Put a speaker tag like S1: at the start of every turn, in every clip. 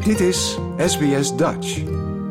S1: Dit is SBS Dutch.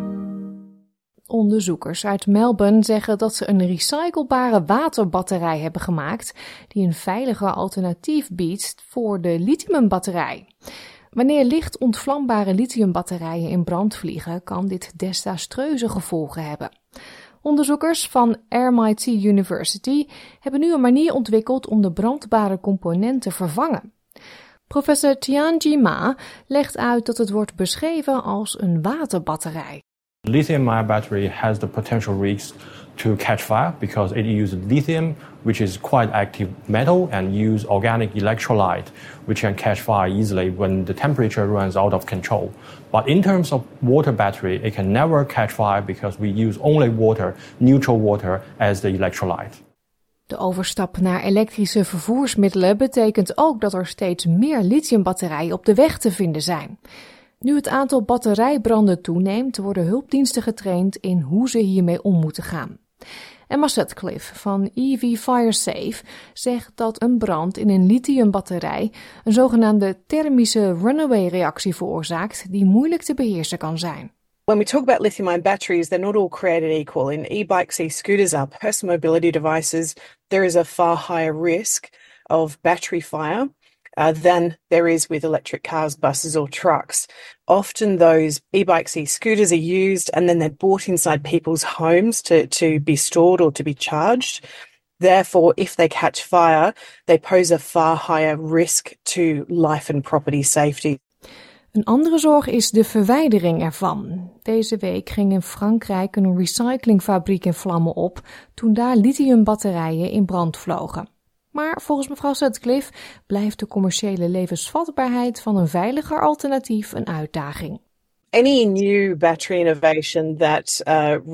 S2: Onderzoekers uit Melbourne zeggen dat ze een recyclebare waterbatterij hebben gemaakt die een veiliger alternatief biedt voor de lithiumbatterij. Wanneer licht ontvlambare lithiumbatterijen in brand vliegen, kan dit desastreuze gevolgen hebben. Onderzoekers van RMIT University hebben nu een manier ontwikkeld om de brandbare component te vervangen. Professor Tianji Ma legt uit dat het wordt beschreven als een waterbatterij.
S3: Lithium-ion battery has the potential risk to catch fire because it uses lithium, which is quite active metal, and use organic electrolyte, which can catch fire easily when the temperature runs out of control. But in terms of water battery, it can never catch fire because we use only water, neutral water, as the electrolyte.
S2: De overstap naar elektrische vervoersmiddelen betekent ook dat er steeds meer lithiumbatterijen op de weg te vinden zijn. Nu het aantal batterijbranden toeneemt, worden hulpdiensten getraind in hoe ze hiermee om moeten gaan. Emma Sutcliffe van EV FireSafe zegt dat een brand in een lithiumbatterij een zogenaamde thermische runaway-reactie veroorzaakt die moeilijk te beheersen kan zijn.
S4: When we talk about lithium-ion batteries, they're not all created equal. In e-bikes, e-scooters are personal mobility devices. There is a far higher risk of battery fire than there is with electric cars, buses or trucks. Often those e-bikes, e-scooters are used and then they're bought inside people's homes to be stored or to be charged. Therefore, if they catch fire, they pose a far higher risk to life and property safety.
S2: Een andere zorg is de verwijdering ervan. Deze week ging in Frankrijk een recyclingfabriek in vlammen op toen daar lithiumbatterijen in brand vlogen. Maar volgens mevrouw Sutcliffe blijft de commerciële levensvatbaarheid van een veiliger alternatief een uitdaging.
S4: Any new battery innovation that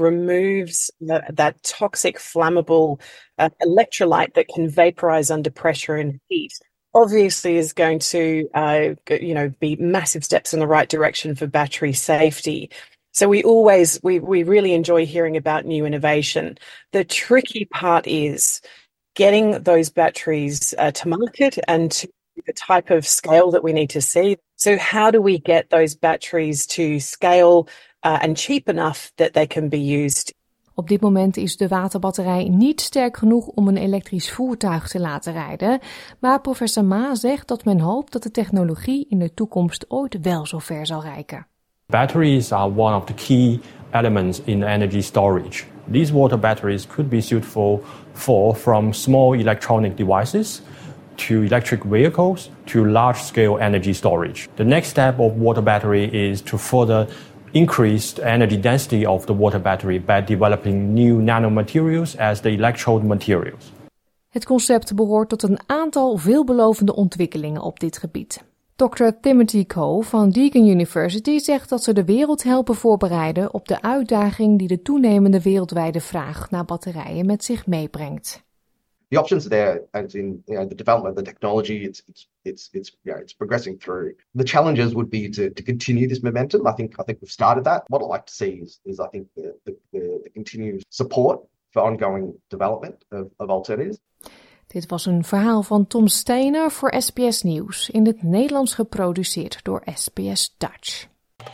S4: removes that toxic, flammable electrolyte that can vaporize under pressure and heat obviously is going to be massive steps in the right direction for battery safety. So we really enjoy hearing about new innovation. The tricky part is getting those batteries to market and to the type of scale that we need to see. So how do we get those batteries to scale and cheap enough that they can be used?
S2: Op dit moment is de waterbatterij niet sterk genoeg om een elektrisch voertuig te laten rijden, maar professor Ma zegt dat men hoopt dat de technologie in de toekomst ooit wel zo ver zal reiken.
S3: Batteries are one of the key elements in energy storage. These water batteries could be suitable from small electronic devices to electric vehicles to large-scale energy storage. The next step of water battery is to further increase the energy density of the water battery by developing new nanomaterials as the electrode materials.
S2: Het concept behoort tot een aantal veelbelovende ontwikkelingen op dit gebied. Dr. Timothy Coe van Deakin University zegt dat ze de wereld helpen voorbereiden op de uitdaging die de toenemende wereldwijde vraag naar batterijen met zich meebrengt.
S5: The options are there, as in the development of the technology. It's progressing through. The challenges would be to continue this momentum. I think we've started that. What I'd like to see is I think the continued support for ongoing development of alternatives.
S2: Dit was een verhaal van Tom Steiner voor SBS Nieuws, in het Nederlands geproduceerd door SBS Dutch.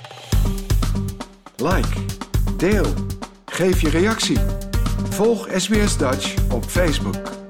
S1: Like, deel, geef je reactie. Volg SBS Dutch op Facebook.